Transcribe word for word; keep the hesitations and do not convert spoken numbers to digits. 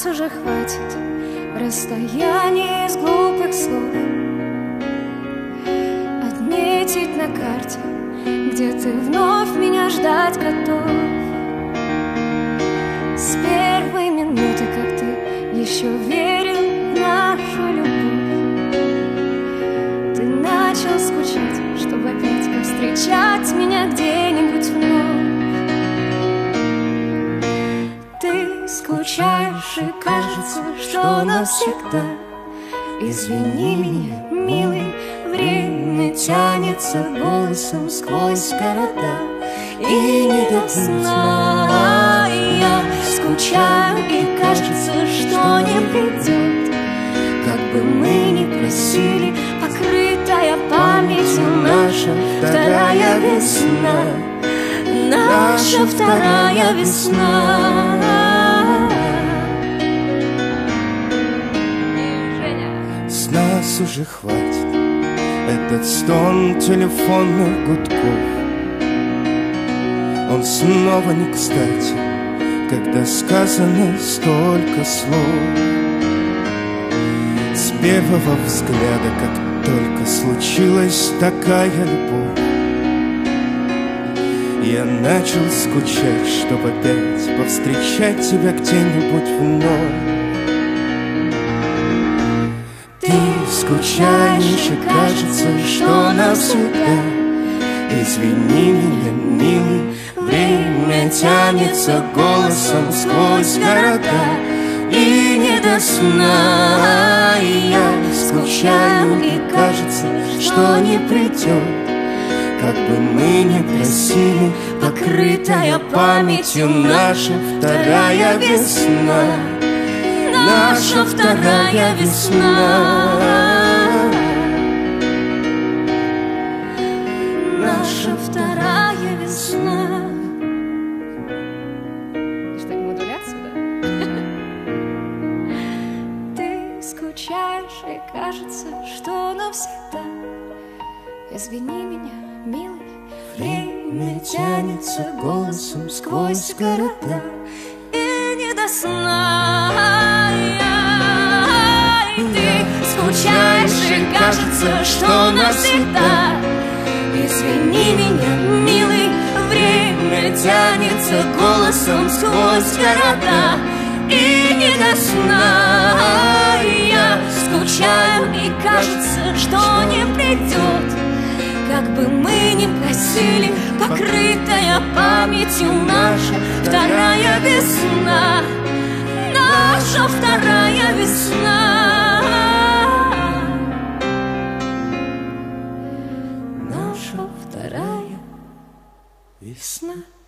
нас уже хватит расстояние из глупых слов. Отметить на карте, где ты вновь меня ждать готов. С первой минуты, как ты еще верил в нашу любовь, ты начал скучать, чтобы опять повстречать меня где-нибудь вновь. Ты скучаешь и кажется, что навсегда. Извини меня, милый, время тянется голосом сквозь города, и не до сна я скучаю, и кажется, что не придет. Как бы мы ни просили, покрытая памятью наша вторая весна, наша вторая весна. С нас уже хватит этот стон телефонных гудков. Он снова не кстати, когда сказано столько слов. С первого взгляда, как только случилась такая любовь, я начал скучать, чтобы опять повстречать тебя где-нибудь вновь. Ты скучаешь и кажется, что навсегда. Извини меня, милый, время тянется голосом сквозь города, и не до сна я скучаю, и кажется, что не придет. Как бы мы ни просили, покрытая памятью наша вторая весна, наша вторая весна, наша вторая весна. Что, не модуляция, да? Ты скучаешь и кажется, что навсегда. Извини меня, милый, время тянется голосом сквозь города, и не до сна. Ты скучаешь и кажется, что навсегда. Извини меня, милый, время тянется голосом сквозь города, и не до сна. Я скучаю, и кажется, что не придет. Как бы мы ни просили, покрытая памятью наша вторая весна, наша вторая весна, наша вторая весна.